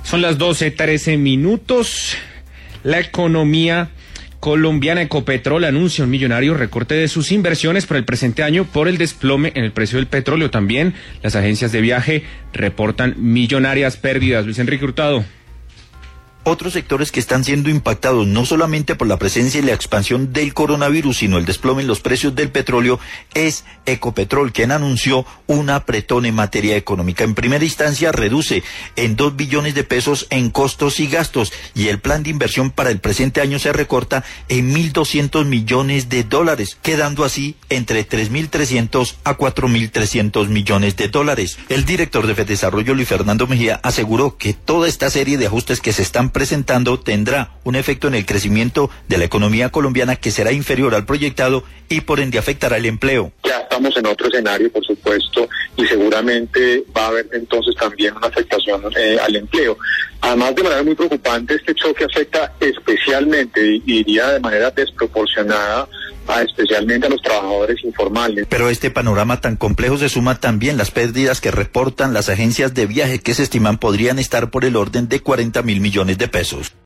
Son las 12:13. La economía colombiana. Ecopetrol anuncia un millonario recorte de sus inversiones para el presente año por el desplome en el precio del petróleo. También las agencias de viaje reportan millonarias pérdidas. Luis Enrique Hurtado. Otros sectores que están siendo impactados no solamente por la presencia y la expansión del coronavirus, sino el desplome en los precios del petróleo, es Ecopetrol, quien anunció un apretón en materia económica. En primera instancia reduce en 2 billones de pesos en costos y gastos, y el plan de inversión para el presente año se recorta en $1.200 millones, quedando así entre 3.300 a 4.300 millones. El director de FEDesarrollo, Luis Fernando Mejía, aseguró que toda esta serie de ajustes que se están presentando tendrá un efecto en el crecimiento de la economía colombiana que será inferior al proyectado y por ende afectará el empleo. Ya estamos en otro escenario, por supuesto, y seguramente va a haber entonces también una afectación al empleo. Además, de manera muy preocupante, este choque afecta especialmente, y diría de manera desproporcionada, especialmente a los trabajadores informales. Pero a este panorama tan complejo se suma también las pérdidas que reportan las agencias de viaje, que se estiman podrían estar por el orden de 40.000 millones de pesos.